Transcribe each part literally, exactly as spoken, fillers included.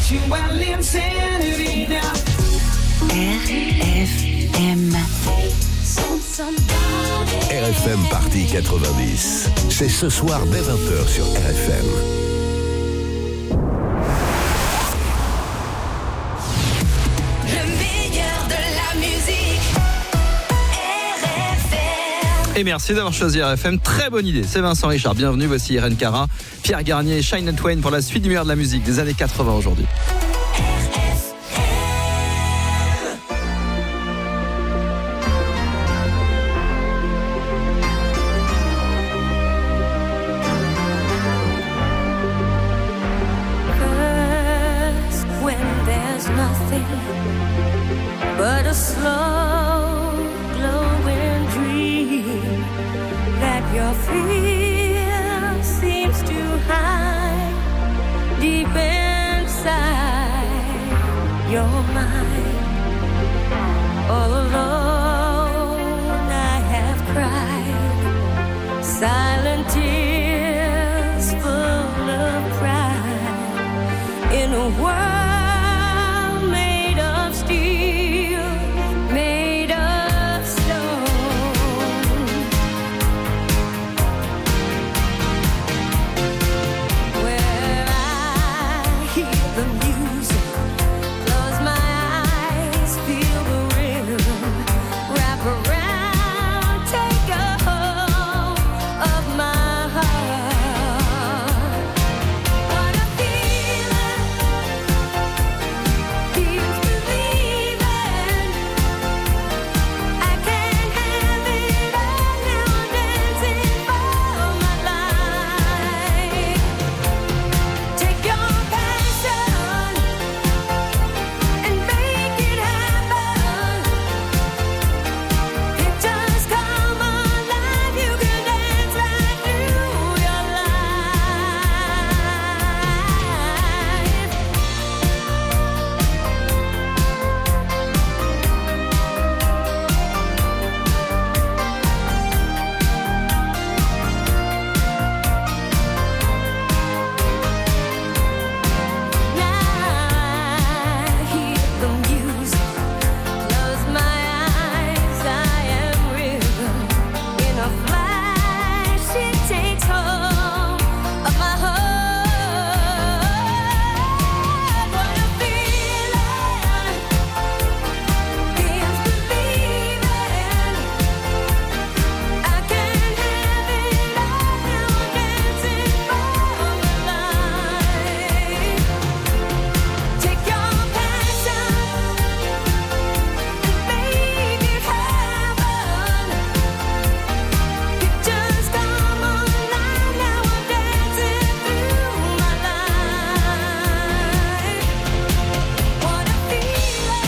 R F M. R F M Party quatre-vingt-dix. C'est ce soir dès vingt heures sur R F M. Et merci d'avoir choisi R F M, très bonne idée. C'est Vincent Richard, bienvenue, voici Irène Cara, Pierre Garnier et Shania Twain pour la suite du meilleur de la musique des années quatre-vingts aujourd'hui. First, when there's nothing but a slow glowing dream that your fear seems to hide deep inside your mind. All alone I have cried silent tears full of pride in a world made of steel, made of stone. Where I hear the music, close my eyes, feel the rhythm, wrap around, take a hold of my heart. What a feeling, feels believing. I can't have it all now, I'm dancing for my life. Take your passion and make it happen. It just come alive, you can dance right through your life. Now I hear the music, close my eyes, I am rhythm. In a flash, it takes hold of my heart. What a feeling, feels believing. I can't have it all now, I'm dancing for my life. Take your passion and make it happen. It just come alive, now I'm dancing through my life. What a feeling.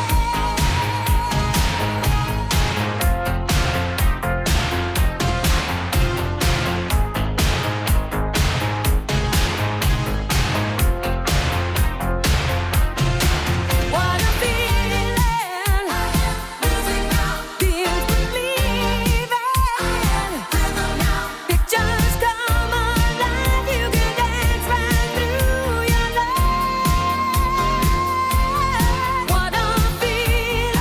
What a feeling, feels believing. It just come alive, you can dance right through your life. What a feeling,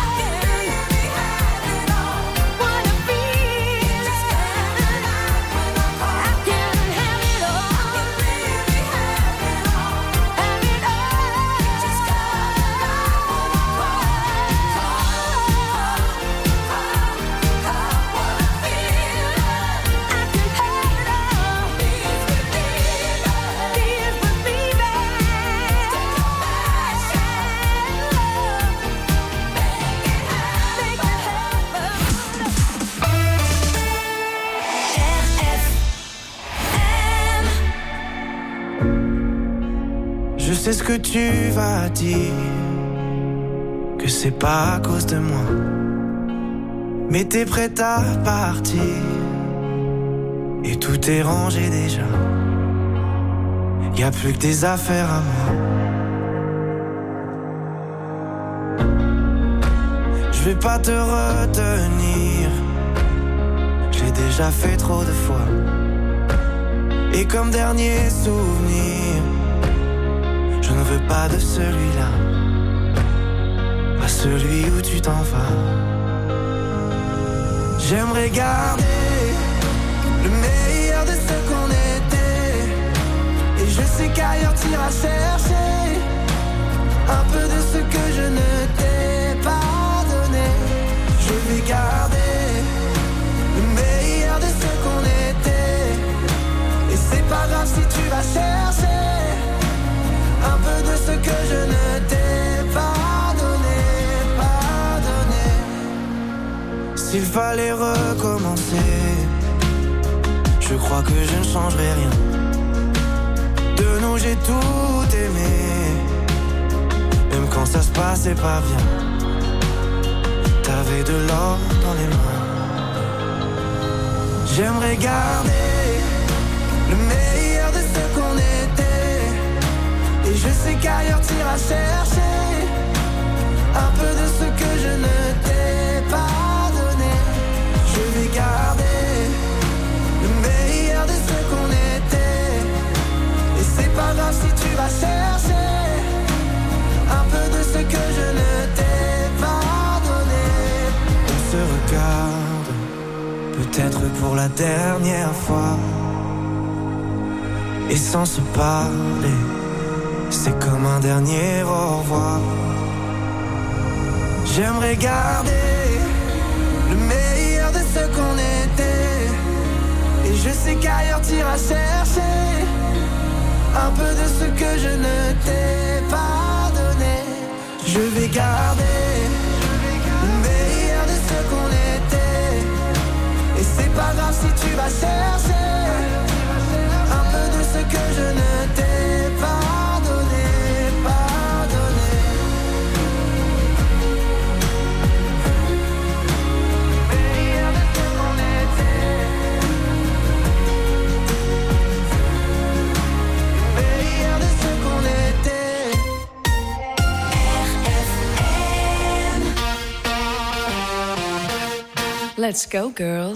what a feeling. I can have it all, have it all. Just Je sais ce que tu vas dire, que c'est pas à cause de moi, mais t'es prête à partir, et tout est rangé déjà. Y a plus que des affaires à moi. Je vais pas te retenir, j'ai déjà fait trop de fois. Et comme dernier souvenir, je ne veux pas de celui-là, pas celui où tu t'en vas. J'aimerais garder le meilleur de ce qu'on était, et je sais qu'ailleurs t'iras chercher un peu de ce que je ne t'ai pas donné. Je vais garder le meilleur de ce qu'on était, et c'est pas grave si tu vas chercher un peu de ce que je ne t'ai pas donné, pas donné. S'il fallait recommencer, je crois que je ne changerai rien. De nous j'ai tout aimé, même quand ça se passait pas bien. T'avais de l'or dans les mains. J'aimerais garder le meilleur de ce qu'on était, et je sais qu'ailleurs t'iras chercher un peu de ce que je ne t'ai pas donné. Je vais garder le meilleur de ce qu'on était, et c'est pas grave si tu vas chercher un peu de ce que je ne t'ai pas donné. On se regarde, peut-être pour la dernière fois, et sans se parler, c'est comme un dernier au revoir. J'aimerais garder le meilleur de ce qu'on était, et je sais qu'ailleurs t'iras chercher un peu de ce que je ne t'ai pas donné. Je vais garder le meilleur de ce qu'on était, et c'est pas grave si tu vas chercher un peu de ce que je ne t'ai pas donné, pas donné. Le meilleur de ce qu'on était, le meilleur de ce qu'on était. Let's go, girls.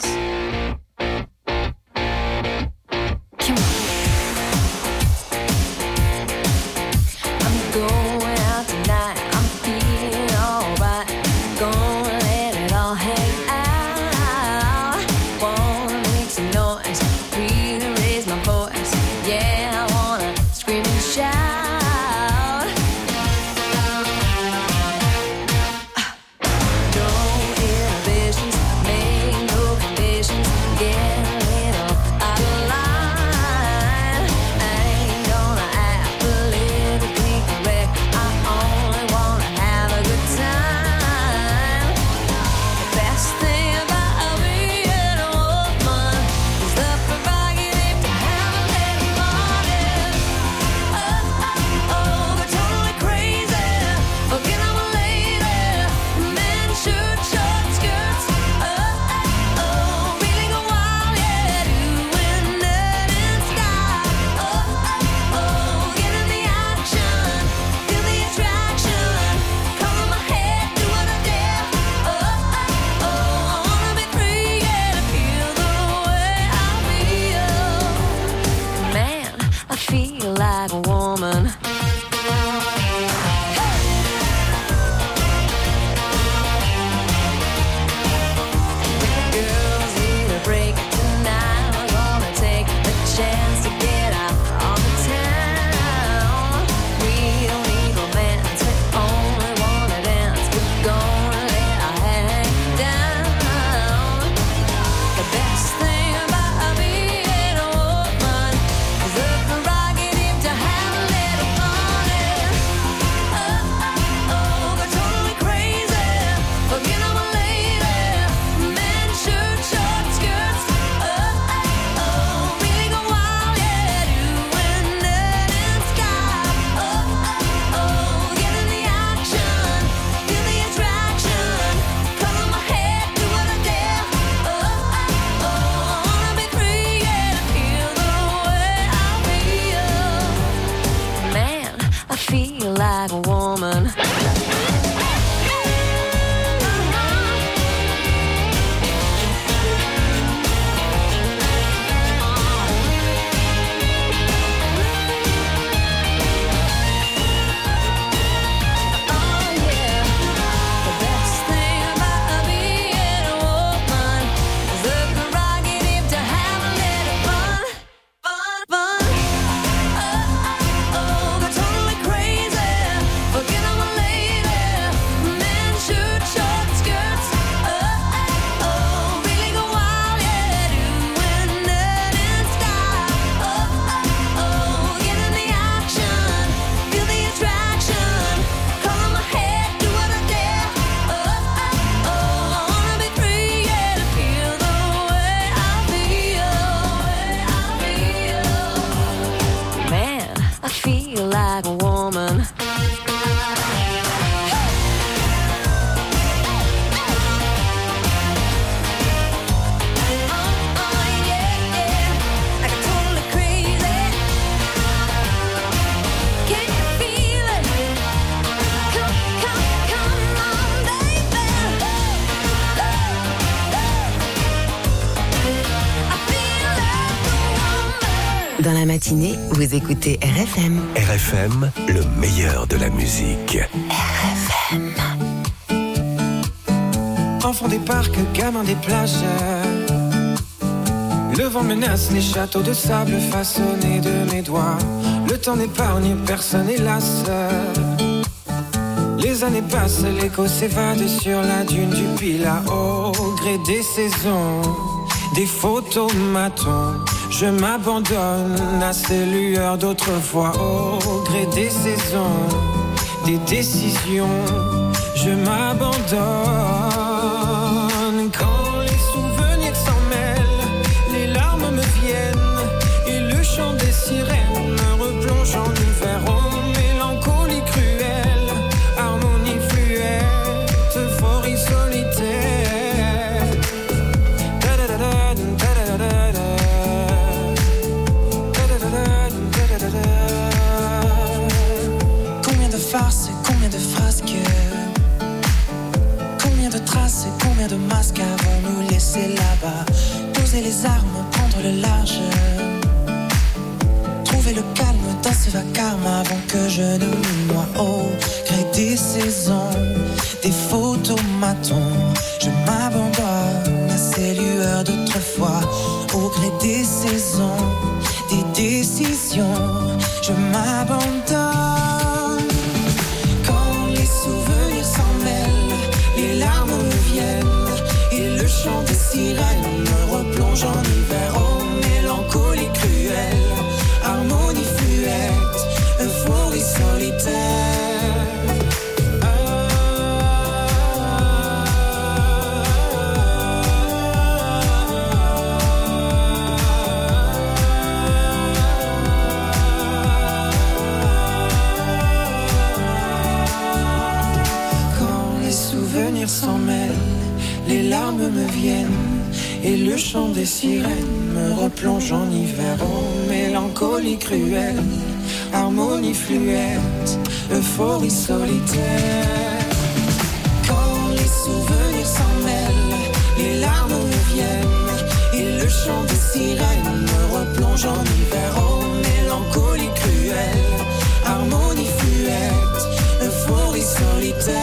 Dans la matinée, vous écoutez R F M. R F M, le meilleur de la musique. Enfant des parcs, gamin des plages. Le vent menace les châteaux de sable façonnés de mes doigts. Le temps n'épargne personne, hélas. Les années passent, l'écho s'évade sur la dune du Pilat. Au gré des saisons, des photomatons, je m'abandonne à ces lueurs d'autrefois. Au gré des saisons, des décisions, je m'abandonne. Quand les souvenirs s'en mêlent, les larmes me viennent, et le chant des sirènes me replonge en hiver. Oh, mélancolie cruelle, harmonie fluette, euphorie solitaire. Da-da-da-da, da-da-da-da. Combien de farces, combien de frasques, combien de traces et combien de masques avons-nous laissé là-bas? Poser les armes, prendre le large, trouver le calme dans ce vacarme avant que je ne me noie. Au gré des saisons, des photomatons, je m'abandonne à ces lueurs d'autrefois. Au gré des saisons, des décisions, je m'abandonne. Quand les souvenirs s'en mêlent, les larmes me viennent, et le chant des sirènes me replonge en hiver. Oh, mélancolie cruelle, harmonie fluette, euphorie solitaire. S'en mêlent, les larmes me viennent, et le chant des sirènes me replonge en hiver. Oh, mélancolie cruelle, harmonie fluette, euphorie solitaire. Quand les souvenirs s'en mêlent, les larmes me viennent, et le chant des sirènes me replonge en hiver. Oh, mélancolie cruelle, harmonie fluette, euphorie solitaire.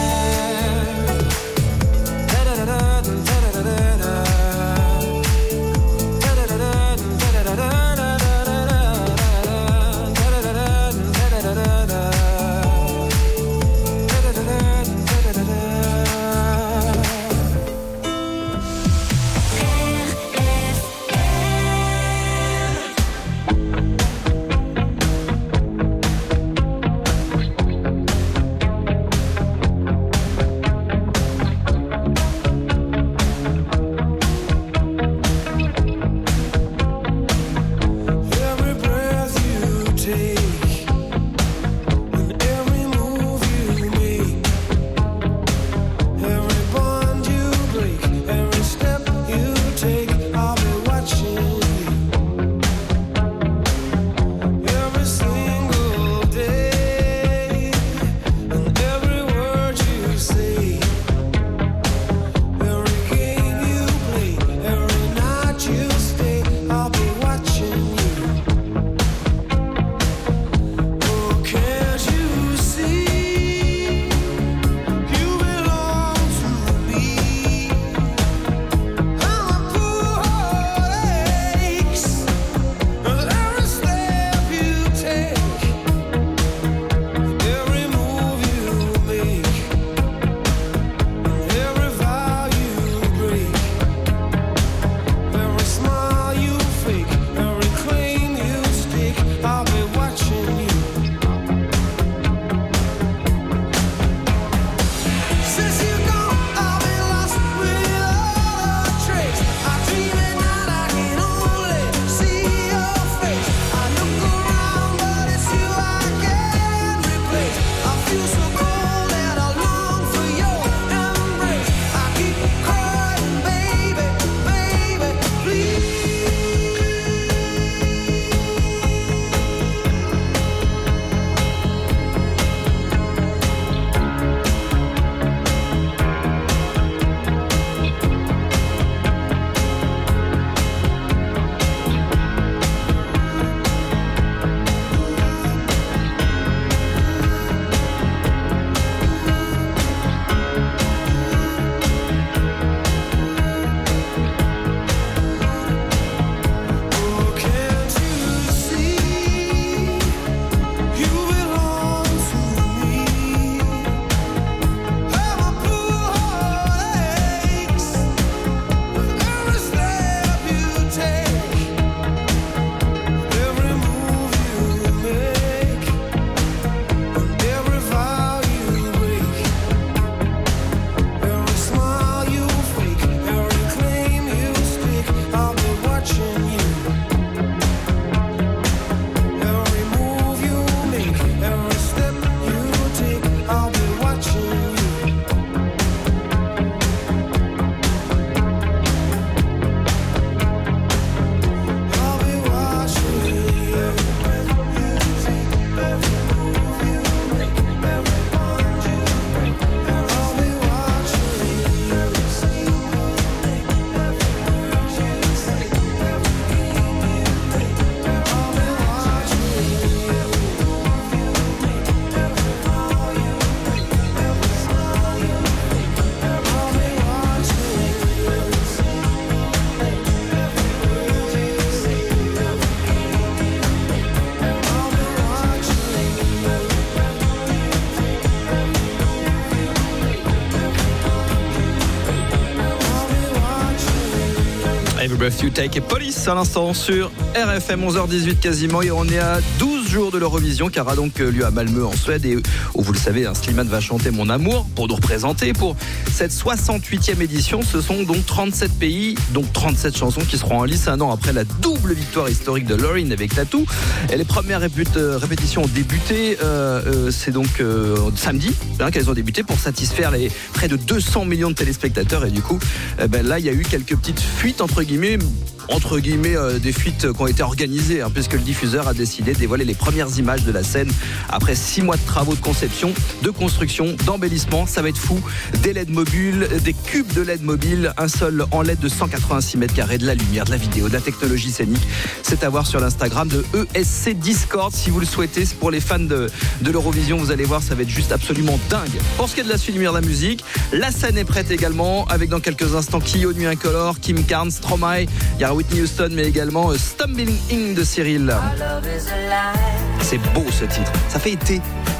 Every Breath You Take et Police à l'instant sur R F M, onze heures dix-huit quasiment, et on est à douze jours de l'Eurovision qui aura donc lieu à Malmö en Suède, et où vous le savez, hein, Slimane va chanter Mon Amour pour nous représenter pour cette soixante-huitième édition. Ce sont donc trente-sept pays, donc trente-sept chansons qui seront en lice un an après la double victoire historique de Loreen avec Tattoo. Et les premières réput- euh, répétitions ont débuté, euh, euh, c'est donc euh, samedi hein, qu'elles ont débuté pour satisfaire les près de deux cents millions de téléspectateurs, et du coup euh, ben là il y a eu quelques petites fuites entre guillemets entre guillemets euh, des fuites qui ont été organisées hein, puisque le diffuseur a décidé de dévoiler les premières images de la scène après six mois de travaux de conception, de construction, d'embellissement. Ça va être fou, des L E D mobiles, des cubes de L E D mobiles, un sol en L E D de cent quatre-vingt-six mètres carrés, de la lumière, de la vidéo, de la technologie scénique. C'est à voir sur l'Instagram de E S C Discord si vous le souhaitez. C'est pour les fans de, de l'Eurovision, vous allez voir, ça va être juste absolument dingue. Pour ce qui est de la suite du meilleur de la musique, la scène est prête également avec dans quelques instants Kyo, Nuit Incolore, Kim Carnes, Stromae, il y a Whitney Houston, mais également euh, Stumbling In de Cyril. C'est beau ce titre, ça fait été.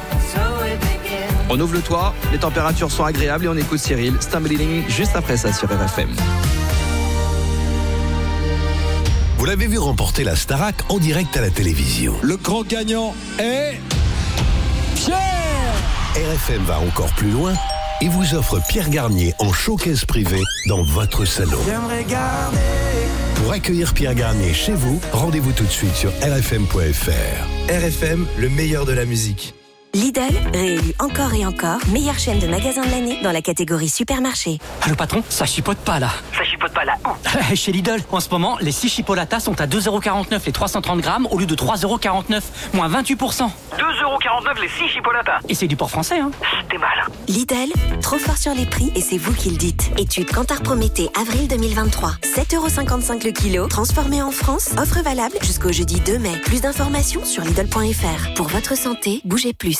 On ouvre le toit, les températures sont agréables et on écoute Cyril, Stumbling In, juste après ça sur R F M. Vous l'avez vu remporter la Starac en direct à la télévision. Le grand gagnant est Pierre. R F M va encore plus loin et vous offre Pierre Garnier en showcase privé dans votre salon. J'aimerais garder. Pour accueillir Pierre Garnier chez vous, rendez-vous tout de suite sur r f m point f r. R F M, le meilleur de la musique. Lidl, réélu encore et encore meilleure chaîne de magasins de l'année dans la catégorie supermarché. Allô patron, ça chipote pas là. Ça chipote pas là où? Chez Lidl, en ce moment, les six chipolatas sont à deux euros quarante-neuf les trois cent trente grammes au lieu de trois euros quarante-neuf, moins vingt-huit pour cent. deux euros quarante-neuf les six chipolatas. Et c'est du port français, hein. T'es mal. Lidl, trop fort sur les prix et c'est vous qui le dites. Étude Kantar Prométhée, avril deux mille vingt-trois. sept euros cinquante-cinq le kilo, transformé en France. Offre valable jusqu'au jeudi deux mai. Plus d'informations sur Lidl point f r. Pour votre santé, bougez plus.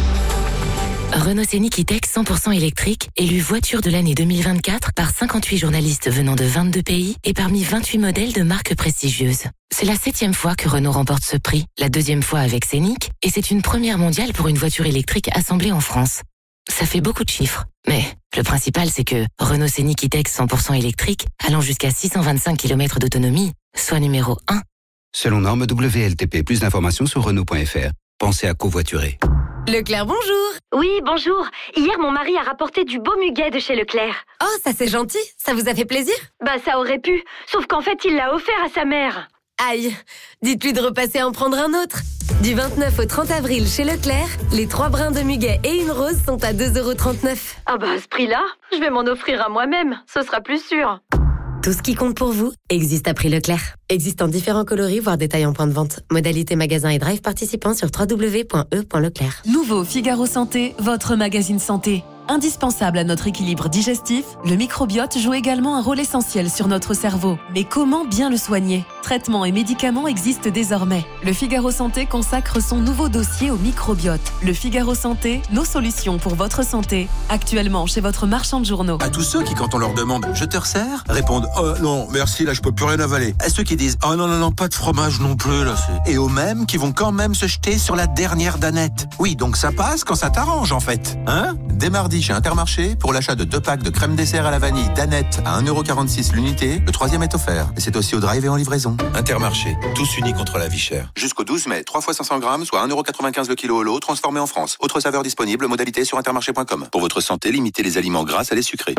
Renault Scénic E-Tech cent pour cent électrique, élu voiture de l'année deux mille vingt-quatre par cinquante-huit journalistes venant de vingt-deux pays et parmi vingt-huit modèles de marques prestigieuses. C'est la septième fois que Renault remporte ce prix, la deuxième fois avec Scénic, et c'est une première mondiale pour une voiture électrique assemblée en France. Ça fait beaucoup de chiffres, mais le principal c'est que Renault Scénic E-Tech cent pour cent électrique, allant jusqu'à six cent vingt-cinq kilomètres d'autonomie, soit numéro un. Selon norme W L T P, plus d'informations sur Renault point F R. Pensez à covoiturer. Leclerc, bonjour. Oui, bonjour. Hier, mon mari a rapporté du beau muguet de chez Leclerc. Oh, ça c'est gentil. Ça vous a fait plaisir? Bah, ça aurait pu. Sauf qu'en fait, il l'a offert à sa mère. Aïe. Dites-lui de repasser en prendre un autre. Du vingt-neuf au trente avril chez Leclerc, les trois brins de muguet et une rose sont à deux euros trente-neuf. Ah bah, à ce prix-là, je vais m'en offrir à moi-même. Ce sera plus sûr. Tout ce qui compte pour vous existe à prix Leclerc. Existe en différents coloris, voire détails en point de vente. Modalité magasin et drive participants sur w w w point e point leclerc. Nouveau Figaro Santé, votre magazine santé. Indispensable à notre équilibre digestif, le microbiote joue également un rôle essentiel sur notre cerveau. Mais comment bien le soigner? Traitements et médicaments existent désormais. Le Figaro Santé consacre son nouveau dossier au microbiote. Le Figaro Santé, nos solutions pour votre santé. Actuellement chez votre marchand de journaux. À tous ceux qui, quand on leur demande « Je te resserre ?» répondent « Oh non, merci, là je peux plus rien avaler. » À ceux qui disent « Oh non, non, non, pas de fromage non plus, là c'est... » Et aux mêmes qui vont quand même se jeter sur la dernière danette. Oui, donc ça passe quand ça t'arrange en fait. Hein? Dès mardi chez Intermarché, pour l'achat de deux packs de crème dessert à la vanille Danette à un euro quarante-six l'unité, le troisième est offert. Et c'est aussi au drive et en livraison. Intermarché, tous unis contre la vie chère. Jusqu'au douze mai, trois fois cinq cents grammes, soit un euro quatre-vingt-quinze le kilo au lot, transformé en France. Autre saveur disponible, modalité sur intermarché point com. Pour votre santé, limitez les aliments gras à les sucrés.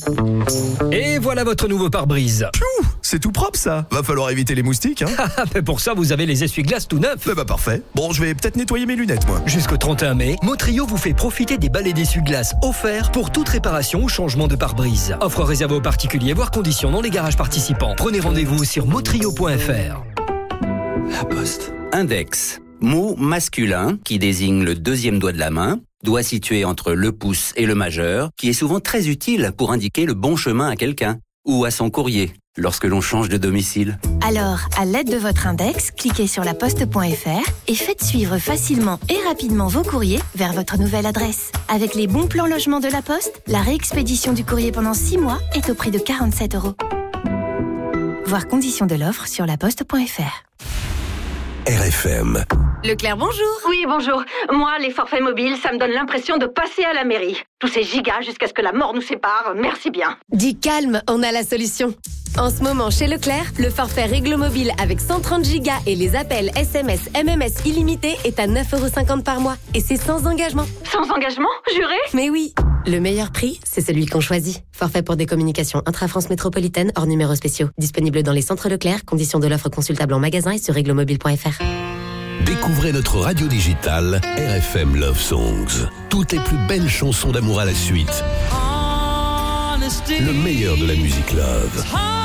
Et voilà votre nouveau pare-brise. Piou, c'est tout propre ça. Va falloir éviter les moustiques, hein. Mais pour ça, vous avez les essuie-glaces tout neufs. Eh bah parfait. Bon, je vais peut-être nettoyer mes lunettes, moi. Jusqu'au trente et un mai, Motrio vous fait profiter des balais d'essuie-glaces offerts pour toute réparation ou changement de pare-brise. Offre réservée aux particuliers, voire conditions dans les garages participants. Prenez rendez-vous sur motrio point f r. La Poste. Index. Mot masculin qui désigne le deuxième doigt de la main, doigt situé entre le pouce et le majeur, qui est souvent très utile pour indiquer le bon chemin à quelqu'un ou à son courrier lorsque l'on change de domicile. Alors, à l'aide de votre index, cliquez sur la poste point f r et faites suivre facilement et rapidement vos courriers vers votre nouvelle adresse. Avec les bons plans logement de la Poste, la réexpédition du courrier pendant six mois est au prix de quarante-sept euros. Voir conditions de l'offre sur la poste point f r. R F M. Leclerc, bonjour. Oui, bonjour. Moi, les forfaits mobiles, ça me donne l'impression de passer à la mairie. Tous ces gigas jusqu'à ce que la mort nous sépare, merci bien. Dis calme, on a la solution. En ce moment, chez Leclerc, le forfait Réglo Mobile avec cent trente gigas et les appels S M S, M M S illimités est à neuf euros cinquante par mois. Et c'est sans engagement. Sans engagement, juré? Mais oui. Le meilleur prix, c'est celui qu'on choisit. Forfait pour des communications intra-France métropolitaine hors numéros spéciaux. Disponible dans les centres Leclerc. Conditions de l'offre consultable en magasin et sur réglomobile point f r. Découvrez notre radio digitale R F M Love Songs. Toutes les plus belles chansons d'amour à la suite. Le meilleur de la musique love.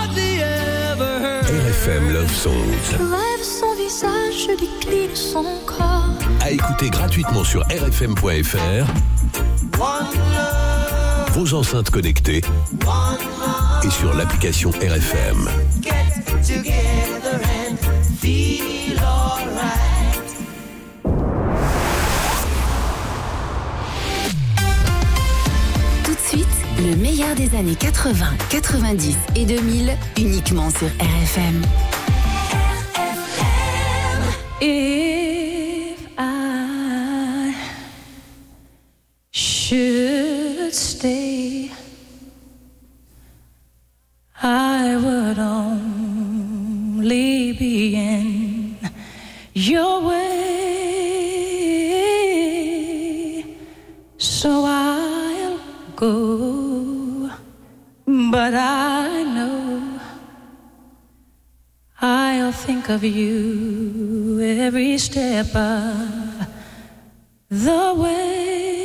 R F M Love Songs. Rêve son visage, je décline son corps. À écouter gratuitement sur r f m point f r, vos enceintes connectées et sur l'application R F M. Tout de suite, le meilleur des années quatre-vingts, quatre-vingt-dix et deux mille, uniquement sur R F M. If I should stay, I would only be in your way, so I'll go, but I know I'll think of you every step of the way.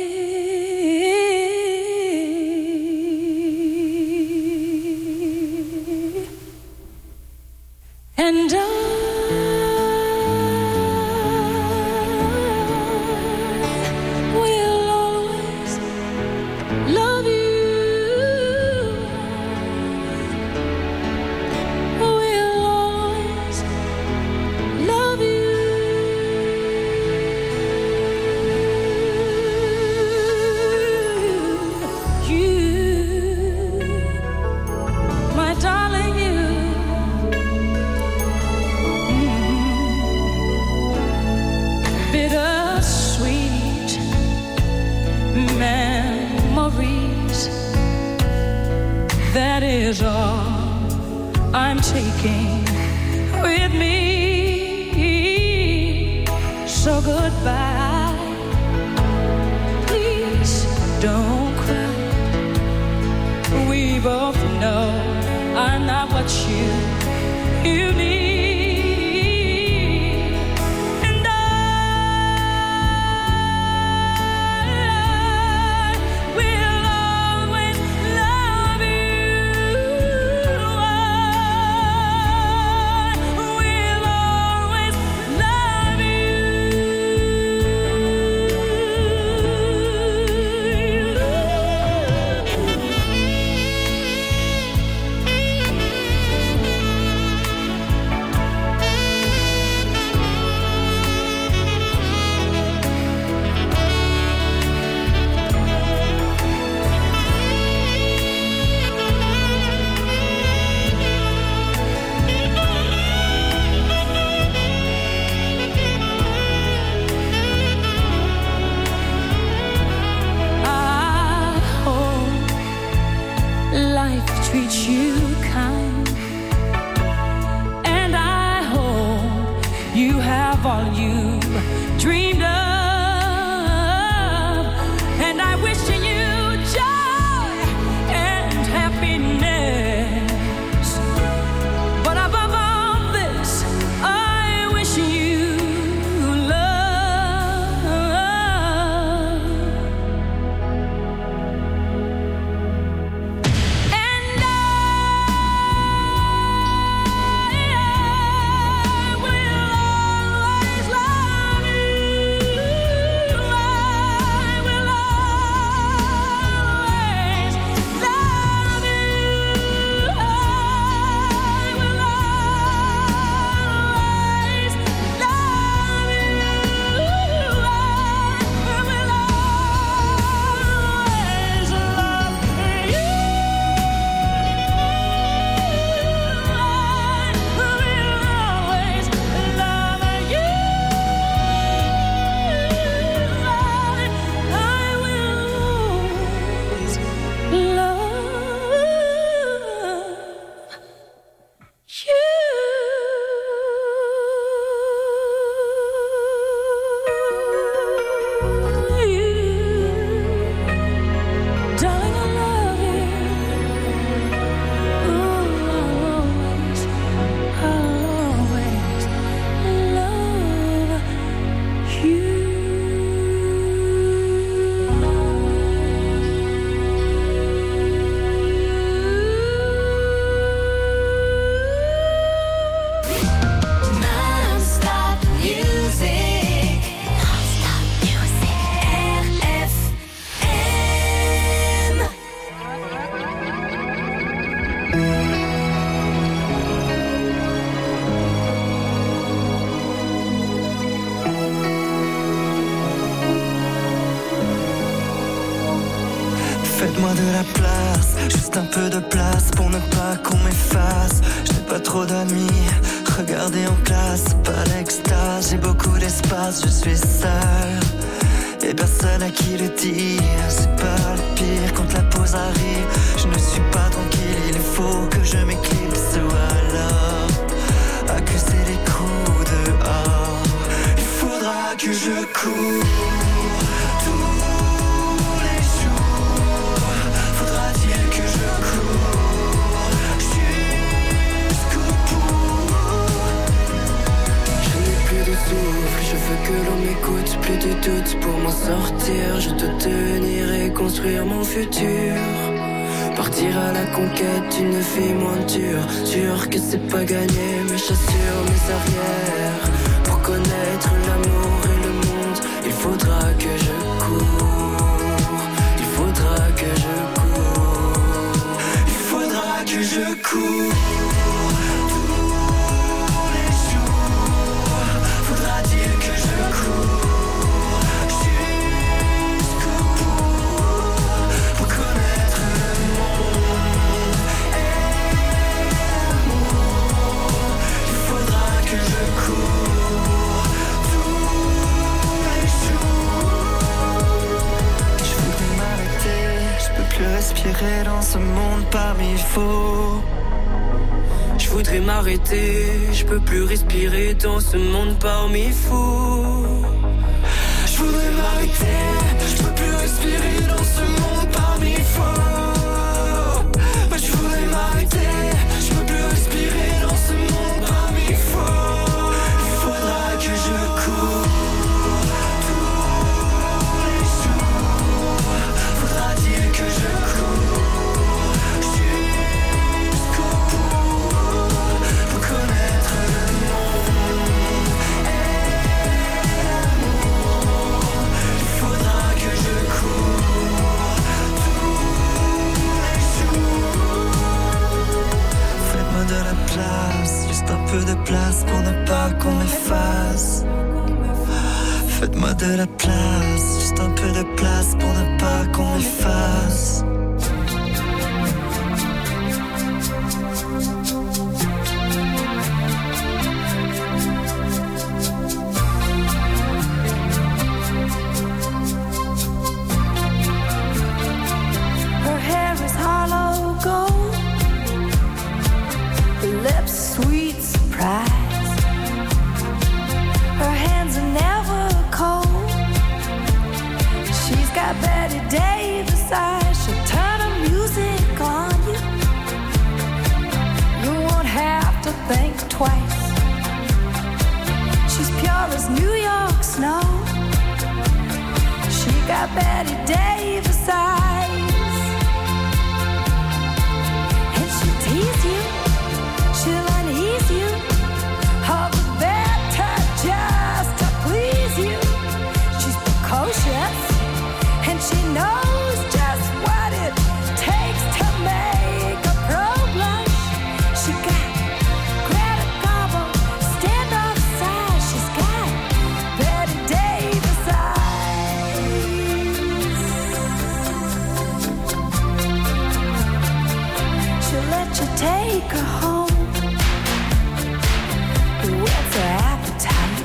And I will always love you. Will always love you. You, my darling, you. Bittersweet memories, that is all I'm taking with me. So goodbye, please don't cry. We both know I'm not what you, you need. Treat you kind, and I hope you have all you dreamed of, and I wish you joy and happiness, but above all this, I wish you love. And I Faites-moi de la place, juste un peu de place pour ne pas qu'on m'efface. Je n'ai pas trop d'amis, regardez en classe, pas l'extase. J'ai beaucoup d'espace, je suis seul et personne à qui le dire. C'est pas le pire quand la pause arrive. Je ne suis pas tranquille, il faut que je m'éclipse ou alors accuser les coups dehors. Il faudra que je cours tous les jours. Faudra-t-il que je cours jusqu'au bout. Je n'ai plus de souffle, je veux que l'on m'écoute. Plus de doute pour m'en sortir. Je te tenirai, construire mon futur. Partir à la conquête d'une vie moins dure. Sûr que c'est pas gagné, mes chassures, mes arrières. Pour connaître l'amour et le monde, il faudra que je cours. Il faudra que je cours. Il faudra que je cours tous les jours. Faudra-t-il que je cours jusqu'au bout pour connaître le monde et l'amour. Il faudra que je cours tous les jours. Je voudrais m'arrêter, je peux plus respirer dans ce monde parmi faux. Je voudrais m'arrêter, je peux plus respirer dans ce monde parmi fous. Je voudrais m'arrêter, je peux plus respirer dans ce monde parmi fous. Je voudrais m'arrêter, je peux plus respirer dans ce monde parmi fous. Il faudra que je cours tous les jours. Faudra-t-il que je cours jusqu'au bout pour connaître le monde et l'amour. Il faudra que je cours tous les jours. Faites-moi de la place, juste un peu de place pour ne pas qu'on m'efface. Faites-moi de la place, juste un peu de place pour ne pas qu'on m'efface. Her hair is hollow gold, her lips sweet surprise. Her hands are never cold. She's got Betty Davis eyes. She'll turn her music on you. You won't have to think twice. She's pure as New York snow. She got Betty Davis eyes. And she'll tease you, she'll unease you, all the better just to please you. She's precocious, and she knows just what it takes to make a pro blush. She got Greta Garbo, stand off side. She's got Betty Davis eyes. She'll let you take her home. What's her appetite?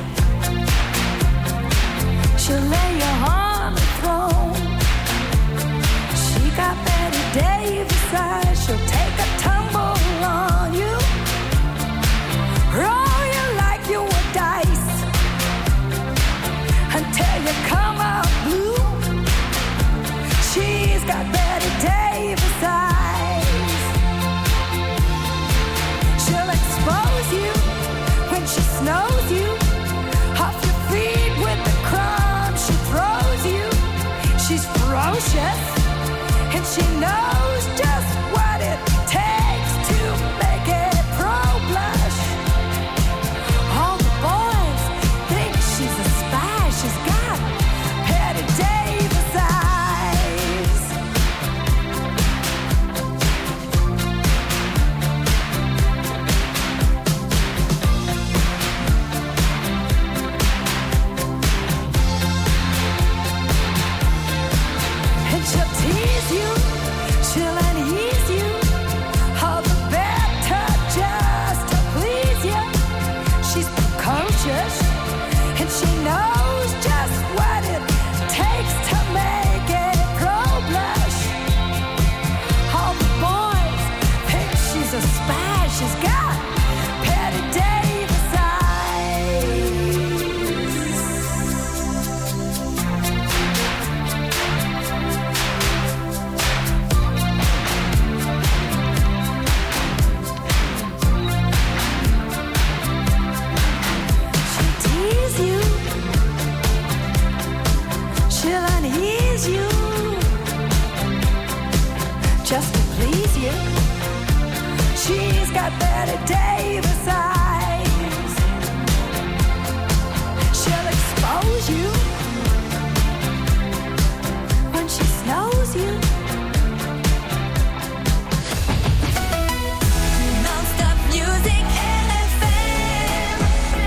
She'll lay you on the throne. She got Betty Davis eyes. She'll take a tumble on you, roll you like you were dice until you come out blue. She's got Betty Davis eyes. She'll expose you when she snows you off your feet with the crumbs she throws you. She's ferocious, and she knows just what it takes to make it pro blush. All the boys think she's a spy. She's got Betty Davis eyes. And she'll tease you you. She's got Betty Davis eyes. She'll expose you when she snows you. Non-stop music, R F M.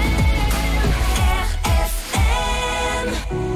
R F M.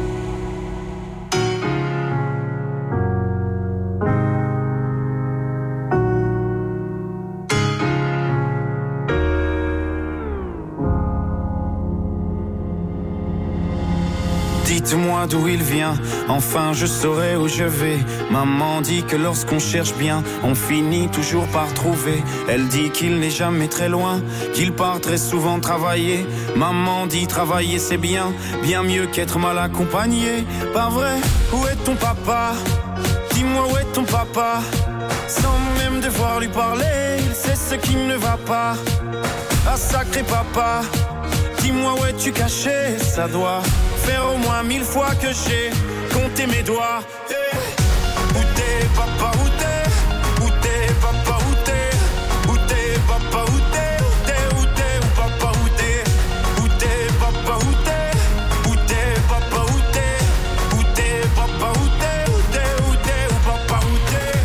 Dites-moi d'où il vient, enfin je saurai où je vais. Maman dit que lorsqu'on cherche bien, on finit toujours par trouver. Elle dit qu'il n'est jamais très loin, qu'il part très souvent travailler. Maman dit travailler c'est bien, bien mieux qu'être mal accompagné. Pas vrai, où est ton papa? Dis-moi où est ton papa? Sans même devoir lui parler, il sait ce qui ne va pas. Ah sacré papa, dis-moi où es-tu caché? Ça doit faire au moins mille fois que j'ai compté mes doigts. Hey. Où t'es papa, où t'es? Où t'es papa, où t'es? Où t'es papa, où t'es? Où t'es, où t'es, où papa, où t'es? Où t'es papa, où t'es? Où t'es papa, où t'es? Où t'es papa, où t'es? Où t'es, où t'es, où papa, où t'es?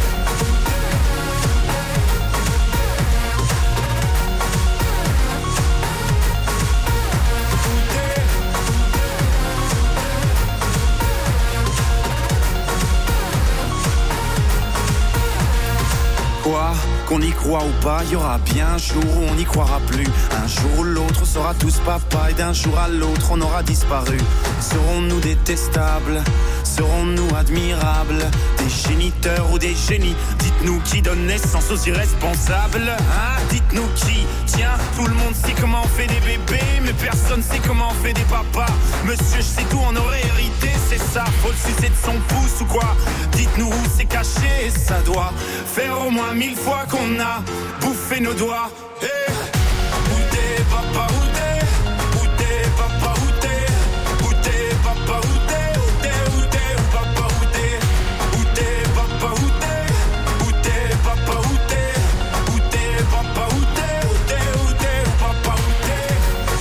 Quoi, qu'on y croit ou pas, il y aura bien un jour où on n'y croira plus. Un jour ou l'autre, on sera tous papa et d'un jour à l'autre, on aura disparu. Serons-nous détestables? Serons-nous admirables? Des géniteurs ou des génies? Dites-nous qui donne naissance aux irresponsables, hein? Dites-nous qui? Tiens, tout le monde sait comment on fait des bébés, mais personne sait comment on fait des papas. Monsieur, je sais tout, on aurait hérité, c'est ça. Faut le sucer de son pouce ou quoi? Dites-nous où c'est caché, ça doit faire au moins mille fois qu'on a bouffé nos doigts. Hey. Où t'es papa, où t'es? Où t'es papa, où t'es? Où t'es papa, où t'es? Où t'es, où t'es, où papa, où t'es? Où t'es papa, où t'es? Où t'es papa, où t'es? Où t'es papa, où t'es? Où t'es, où t'es, où papa, où t'es?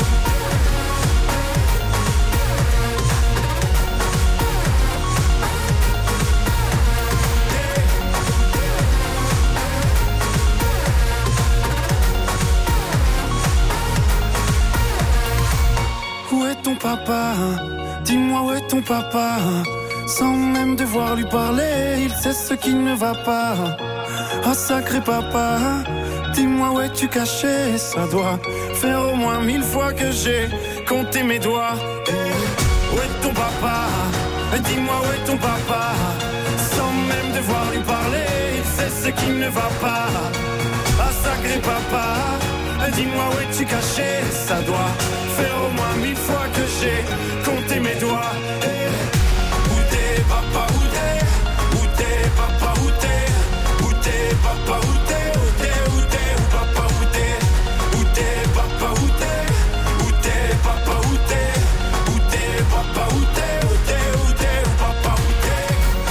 Où est ton papa? Dis-moi où est ton papa? Sans même devoir lui parler, il sait ce qui ne va pas. Oh sacré papa, dis-moi où es-tu caché? Ça doit faire au moins mille fois que j'ai compté mes doigts. Hey. Où est ton papa? Dis-moi où est ton papa? Sans même devoir lui parler, il sait ce qui ne va pas. Ah sacré papa, dis-moi où es-tu caché? Ça doit faire au moins mille fois que j'ai compté mes doigts. Hey. Où t'es papa, où t'es? Où t'es papa, où t'es? Où t'es papa, où t'es? Où t'es, où t'es, où papa, où t'es? Où t'es papa, où t'es? Où t'es papa, où t'es? Où t'es papa, où t'es? Où t'es, où t'es, où papa, où t'es?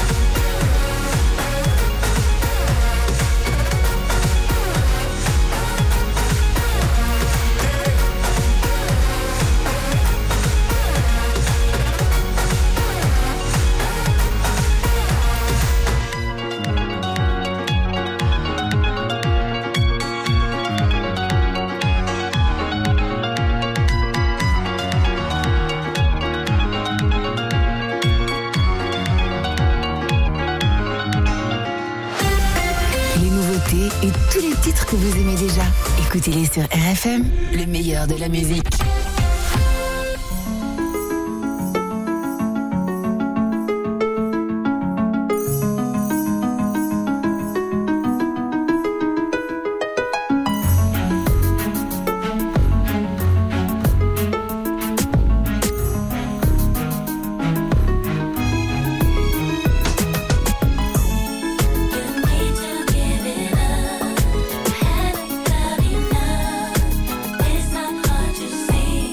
Et tous les titres que vous aimez déjà. Écoutez-les sur R F M, le meilleur de la musique. See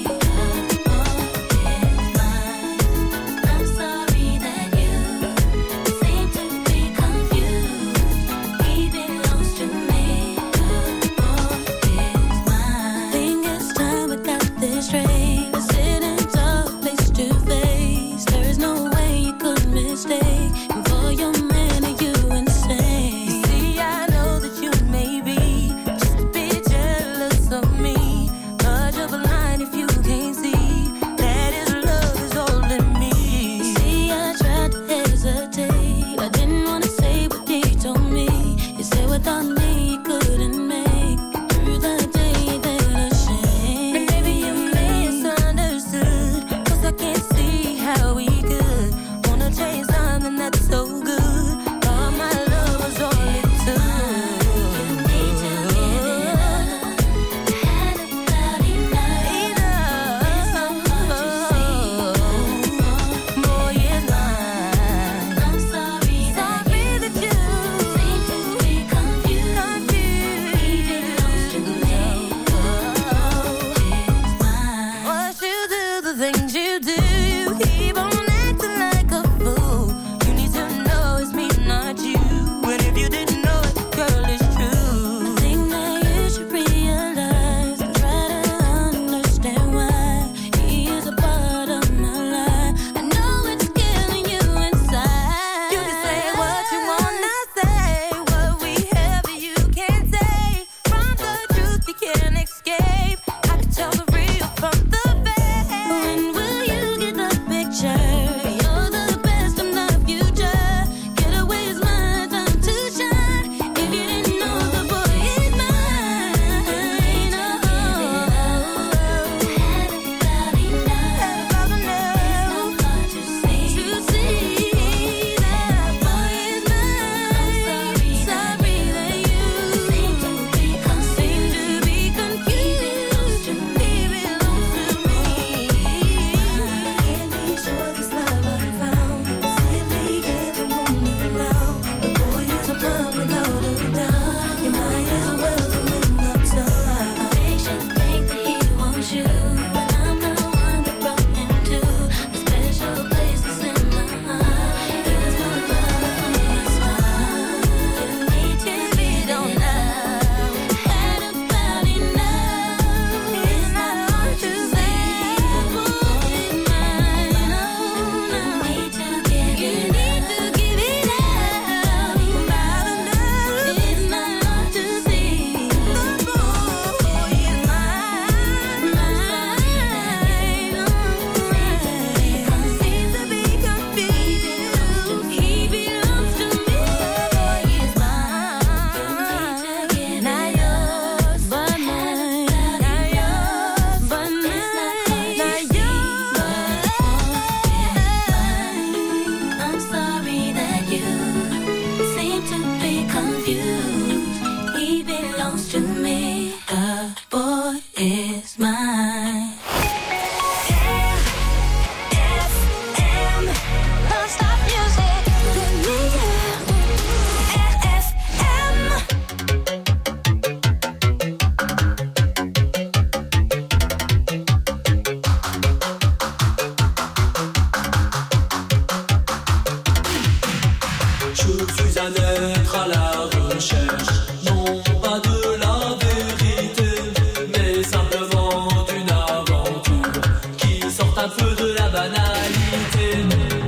Je suis un être à la recherche, non pas de la vérité, mais simplement d'une aventure qui sort un peu de la banalité.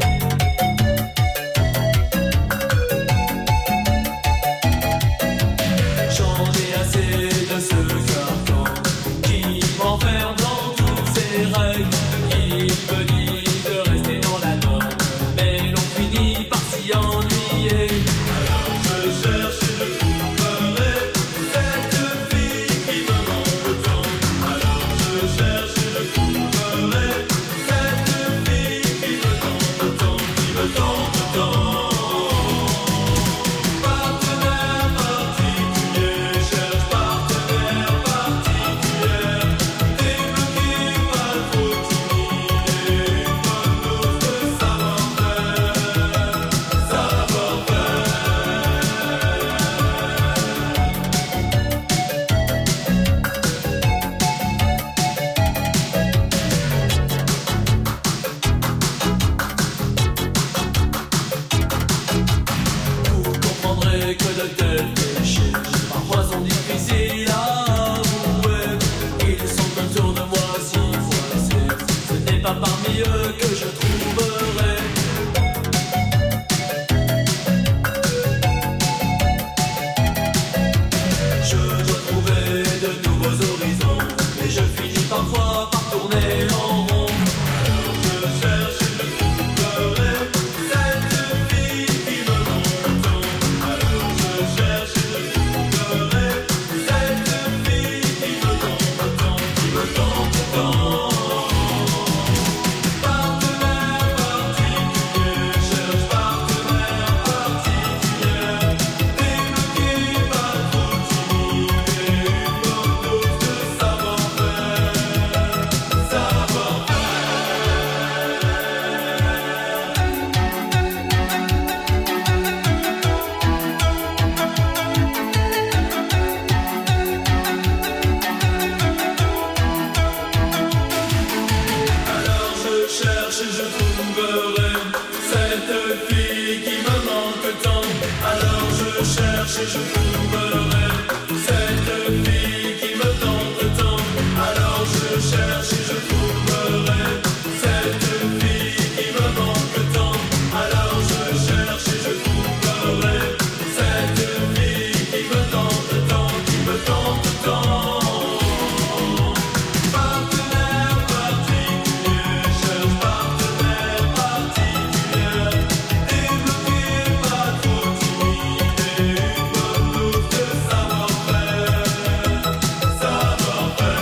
J'en ai assez de ce carcan qui m'enferme dans toutes ses règles. Il me dit de rester dans la norme, mais l'on finit par s'y ennuyer. Alors je cherche et je trouverai cette fille qui me manque tant. Alors je cherche et je trouverai cette fille qui me tente tant, qui me tente tant. Partenaire particulier, cherche partenaire particulière. Débloqué, pas trop timide, une bonne dose de savoir-faire, savoir-faire. Vous comprendrez que de tels péchés parfois sont difficiles à avouer. Ils sont autour de moi si voisés, ce n'est pas parmi eux que je trouverai. Je dois trouver de nouveaux horizons, et je finis parfois par tourner en rond. Alors je cherche et je trouverai cette fille qui me manque tant. Alors je cherche et je trouverai cette fille qui me tente tant, qui me tente tant. Partenaire particulier, cherche partenaire particulière. Débloqué, pas trop timide, une bonne dose de savoir-faire, savoir-faire. Alors je cherche et je trouverai cette fille qui me manque tant. Alors je cherche et je trouverai cette fille qui me tente tant. Alors je cherche et je trouverai cette fille qui me manque tant. Alors je cherche et je trouverai cette fille qui me tente tant, qui me tente tant. Partenaire particulier, cherche partenaire particulière. Débloqué, pas trop timide, une bonne dose de savoir-faire, savoir-faire.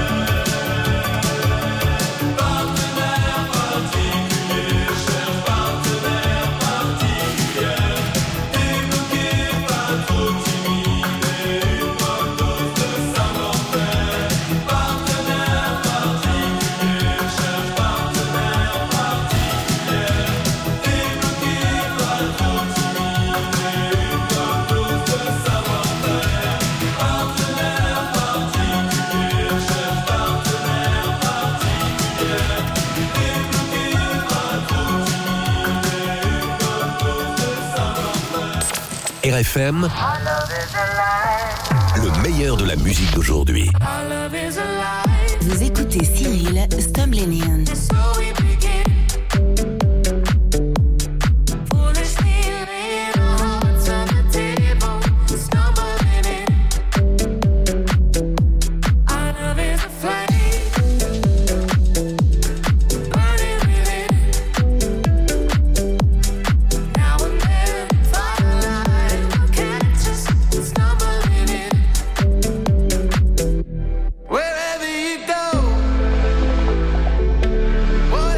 Partenaire particulier, cherche partenaire particulière. Débloqué, pas trop timide, une bonne dose de savoir-faire. Partenaire particulier, cherche partenaire particulière. Débloqué, pas trop timide, une bonne dose de savoir-faire. Partenaire particulier, cherche partenaire particulière. Débloqué, pas trop timide, une bonne dose de savoir-faire. R F M, le meilleur de la musique d'aujourd'hui. Vous écoutez Cyril Stumblenian. Wherever you go,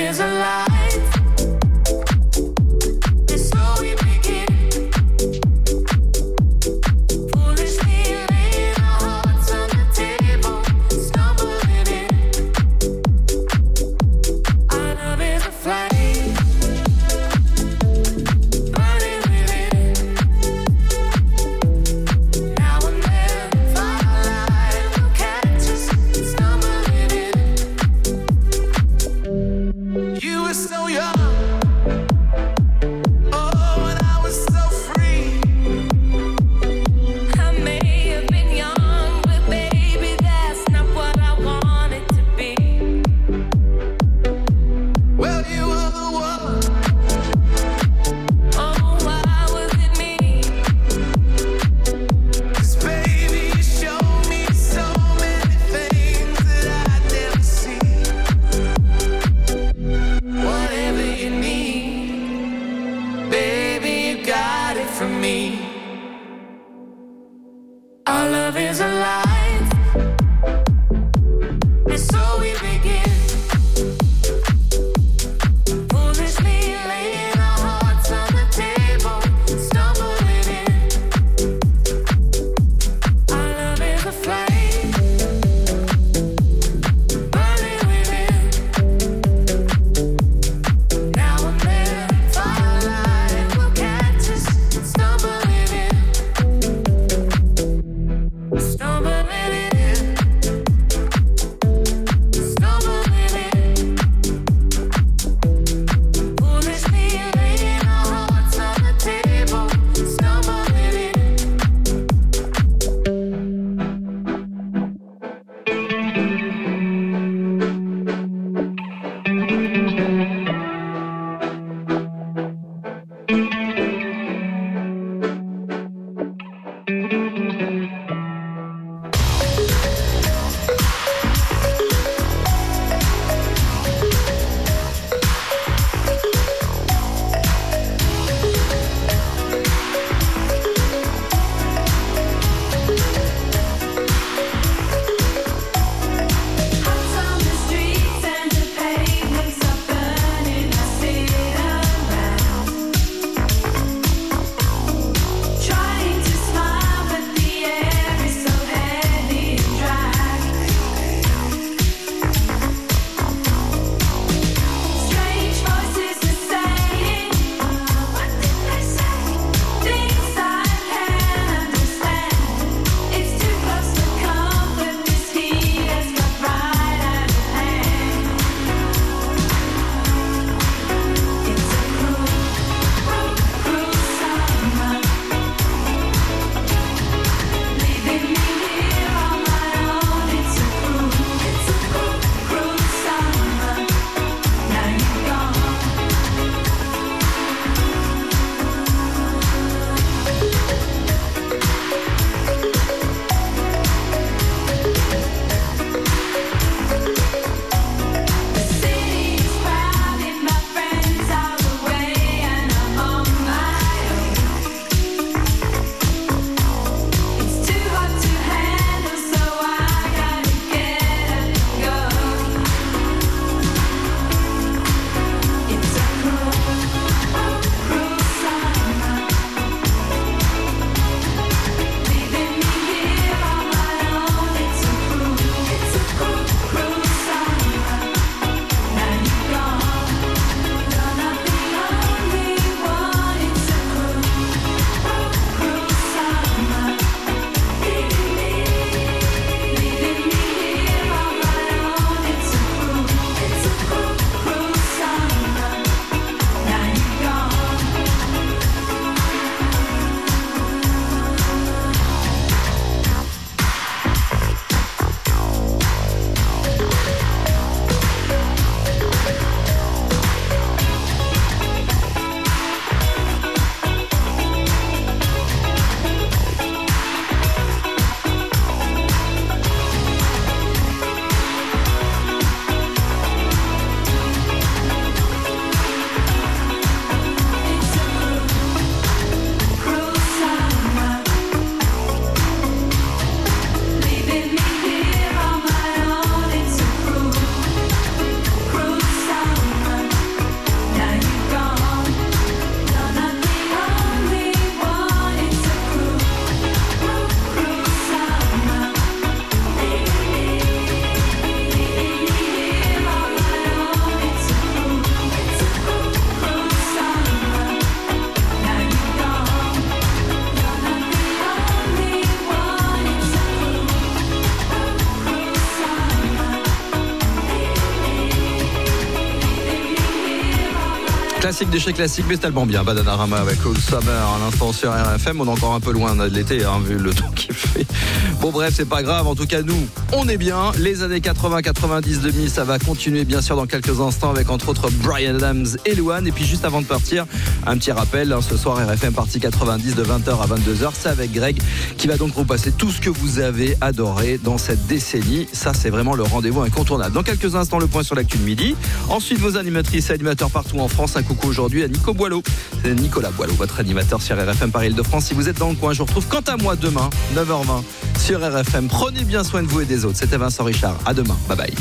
is alive. And so we begin. Foolishly laying our hearts on the table, stumbling in. Our love is a flame, burning within. Now and then, firelight will catch us stumbling in. You were so young. Oh, and I was so free. I may have been young, but baby, that's not what I wanted to be. Well, you were the one. Oh, why was it me? 'Cause baby, you showed me so many things that I'd never see. Whatever you need. Classique de chez classique, mais c'est tellement bien. Bananarama avec Cool Summer à l'instant sur R F M. On est encore un peu loin de l'été, hein, vu le temps qu'il fait. Bon, bref, c'est pas grave. En tout cas, nous, on est bien. Les années quatre-vingts, quatre-vingt-dix, deux mille, ça va continuer, bien sûr, dans quelques instants avec entre autres Bryan Adams et Luan. Et puis, juste avant de partir, un petit rappel. Hein, ce soir, R F M partie quatre-vingt-dix de vingt heures à vingt-deux heures. C'est avec Greg qui va donc repasser tout ce que vous avez adoré dans cette décennie. Ça, c'est vraiment le rendez-vous incontournable. Dans quelques instants, le point sur l'actu de midi. Ensuite, vos animatrices et animateurs partout en France. Un coucou aujourd'hui à Nico Boileau. C'est Nicolas Boileau, votre animateur sur R F M Paris-Île-de-France. Si vous êtes dans le coin, je vous retrouve quant à moi demain, neuf heures vingt, sur R F M. Prenez bien soin de vous et des autres. C'était Vincent Richard. À demain. Bye bye.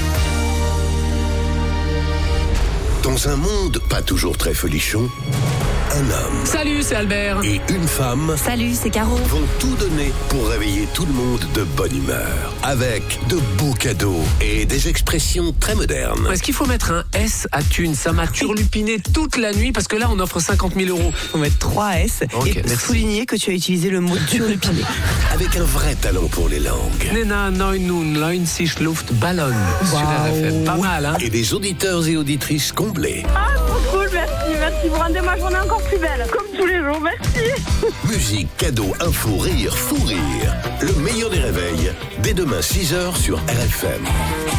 Dans un monde pas toujours très folichon, un homme. Salut, c'est Albert. Et une femme. Salut, c'est Caro. Vont tout donner pour réveiller tout le monde de bonne humeur. Avec de beaux cadeaux et des expressions très modernes. Est-ce qu'il faut mettre un S à thune? Ça m'a turlupiné toute la nuit parce que là, on offre cinquante mille euros. Il faut mettre trois S okay, et merci. Souligner que tu as utilisé le mot turlupiné. Avec un vrai talent pour les langues. Nena neun neun sich Luft Ballon wow. Sur R F M. Pas mal, hein? Et des auditeurs et auditrices comblés. Ah, trop cool, merci, merci. Vous rendez ma journée encore plus belle. Comme tous les jours, merci. Musique, cadeaux, info, rire, fou rire. Le meilleur des réveils, dès demain six heures sur R F M.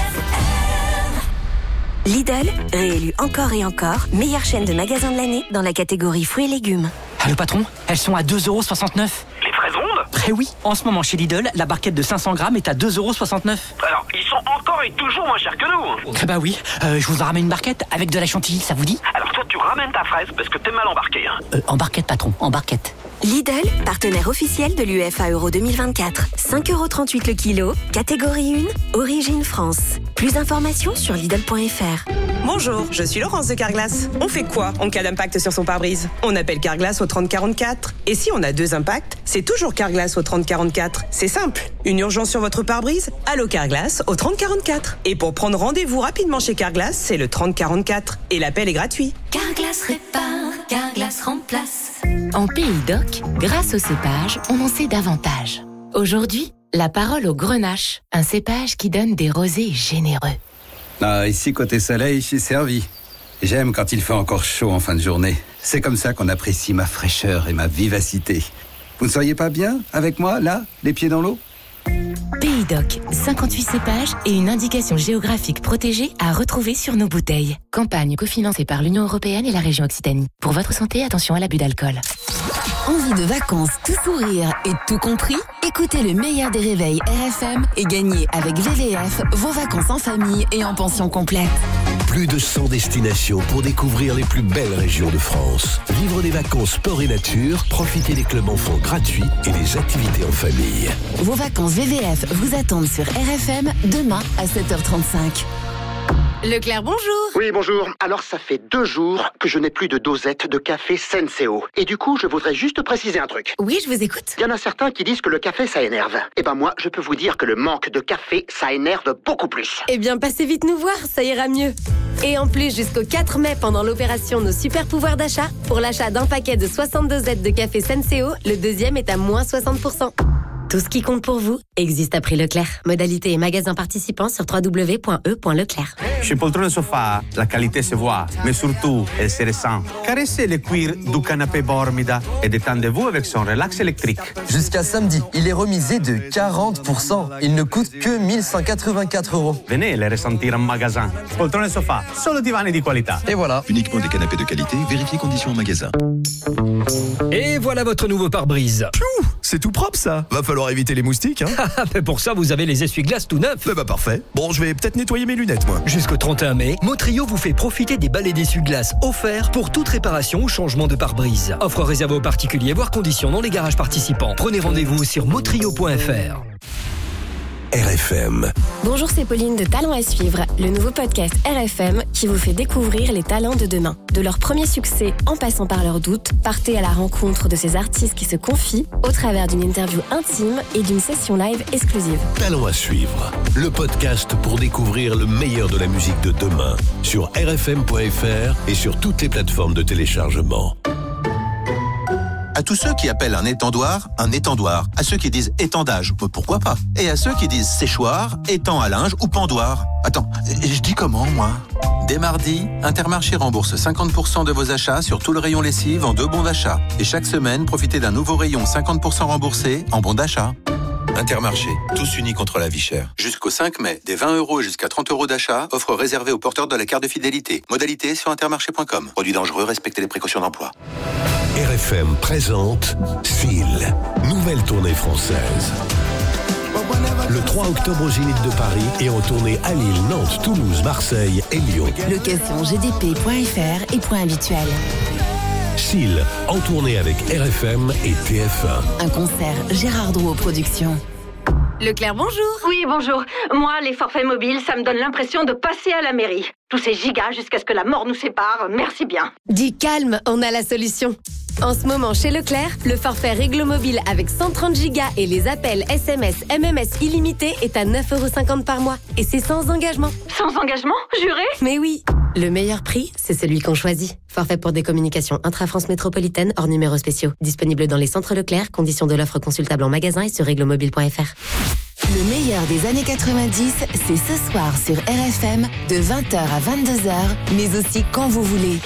Lidl, réélu encore et encore, meilleure chaîne de magasins de l'année dans la catégorie fruits et légumes. Ah, le patron, elles sont à deux euros soixante-neuf. Les fraises rondes? Eh oui, en ce moment chez Lidl, la barquette de cinq cents grammes est à deux euros soixante-neuf. Alors, ils sont encore et toujours moins chers que nous. Eh bah oui, euh, je vous en ramène une barquette avec de la chantilly, ça vous dit? Alors toi, tu ramènes ta fraise parce que t'es mal embarqué. Hein. Euh, en barquette, patron, en barquette. Lidl, partenaire officiel de l'U E F A Euro deux mille vingt-quatre. cinq euros trente-huit le kilo, catégorie un, origine France. Plus d'informations sur Lidl point F R. Bonjour, je suis Laurence de Carglass. On fait quoi en cas d'impact sur son pare-brise? On appelle Carglass au trente quarante-quatre. Et si on a deux impacts, c'est toujours Carglass au trente quarante-quatre. C'est simple. Une urgence sur votre pare-brise? Allô Carglass au trente quarante-quatre. Et pour prendre rendez-vous rapidement chez Carglass, c'est le trente quarante-quatre. Et l'appel est gratuit. Carglass répare, Carglass remplace. En Pays d'Oc, grâce au cépage, on en sait davantage. Aujourd'hui, la parole au grenache, un cépage qui donne des rosés généreux. Ah, ici, côté soleil, je suis servi. J'aime quand il fait encore chaud en fin de journée. C'est comme ça qu'on apprécie ma fraîcheur et ma vivacité. Vous ne seriez pas bien avec moi, là, les pieds dans l'eau? Pays d'Oc, cinquante-huit cépages et une indication géographique protégée à retrouver sur nos bouteilles. Campagne cofinancée par l'Union européenne et la région Occitanie. Pour votre santé, attention à l'abus d'alcool. Envie de vacances tout sourire et tout compris? Écoutez le meilleur des réveils R F M et gagnez avec V V F vos vacances en famille et en pension complète. Plus de cent destinations pour découvrir les plus belles régions de France. Vivre des vacances sport et nature, profiter des clubs enfants gratuits et des activités en famille. Vos vacances V V F vous attendent sur R F M demain à sept heures trente-cinq. Leclerc, bonjour. Oui, bonjour. Alors, ça fait deux jours que je n'ai plus de dosette de café Senseo. Et du coup, je voudrais juste préciser un truc. Oui, je vous écoute. Il y en a certains qui disent que le café, ça énerve. Eh ben moi, je peux vous dire que le manque de café, ça énerve beaucoup plus. Eh bien, passez vite nous voir, ça ira mieux. Et en plus, jusqu'au quatre mai, pendant l'opération Nos Super Pouvoirs d'achat, pour l'achat d'un paquet de soixante dosettes de café Senseo, le deuxième est à moins soixante pour cent. Tout ce qui compte pour vous existe à prix Leclerc. Modalité et magasins participants sur w w w point e point leclerc. Chez Poltrone Sofa, la qualité se voit, mais surtout, elle se ressent. Caressez le cuir du canapé Bormida et détendez-vous avec son relax électrique. Jusqu'à samedi, il est remisé de quarante pour cent. Il ne coûte que mille cent quatre-vingt-quatre euros. Venez le ressentir en magasin. Poltrone Sofa, solo divani di qualità. Et voilà. Uniquement des canapés de qualité, vérifiez conditions en magasin. Et voilà votre nouveau pare-brise. Pfiou, c'est tout propre ça. Va falloir éviter les moustiques, hein. Mais pour ça, vous avez les essuie-glaces tout neufs. Eh bah parfait. Bon, je vais peut-être nettoyer mes lunettes, moi. Jusqu'au trente et un mai, Motrio vous fait profiter des balais d'essuie-glaces offerts pour toute réparation ou changement de pare-brise. Offre réservée aux particuliers, voire conditions dans les garages participants. Prenez rendez-vous sur motrio point f r. R F M. Bonjour, c'est Pauline de Talents à suivre, le nouveau podcast R F M qui vous fait découvrir les talents de demain. De leur premier succès en passant par leurs doutes, partez à la rencontre de ces artistes qui se confient au travers d'une interview intime et d'une session live exclusive. Talents à suivre, le podcast pour découvrir le meilleur de la musique de demain sur r f m point f r et sur toutes les plateformes de téléchargement. À tous ceux qui appellent un étendoir un étendoir, à ceux qui disent étendage, pourquoi pas, et à ceux qui disent séchoir, étang à linge ou pendoir. Attends, je dis comment moi ? Dès mardi, Intermarché rembourse cinquante pour cent de vos achats sur tout le rayon lessive en deux bons d'achat. Et chaque semaine, profitez d'un nouveau rayon cinquante pour cent remboursé en bons d'achat. Intermarché, tous unis contre la vie chère. Jusqu'au cinq mai, des vingt euros jusqu'à trente euros d'achat, offre réservée aux porteurs de la carte de fidélité. Modalité sur intermarché point com. Produit dangereux, respectez les précautions d'emploi. R F M présente Seal, nouvelle tournée française. Le trois octobre au Zénith de Paris et en tournée à Lille, Nantes, Toulouse, Marseille et Lyon. Location g d p point f r et point habituel. Seal, en tournée avec R F M et T F un. Un concert Gérard Drouot Productions. Leclerc, bonjour. Oui, bonjour. Moi, les forfaits mobiles, ça me donne l'impression de passer à la mairie. Tous ces gigas jusqu'à ce que la mort nous sépare, merci bien. Dis calme, on a la solution. En ce moment, chez Leclerc, le forfait Réglo Mobile avec cent trente gigas et les appels S M S, M M S illimités est à neuf euros cinquante par mois. Et c'est sans engagement. Sans engagement, juré? Mais oui. Le meilleur prix, c'est celui qu'on choisit. Forfait pour des communications intra-France métropolitaine hors numéros spéciaux. Disponible dans les centres Leclerc. Conditions de l'offre consultable en magasin et sur réglomobile point f r. Le meilleur des années quatre-vingt-dix, c'est ce soir sur R F M de vingt heures à vingt-deux heures, mais aussi quand vous voulez.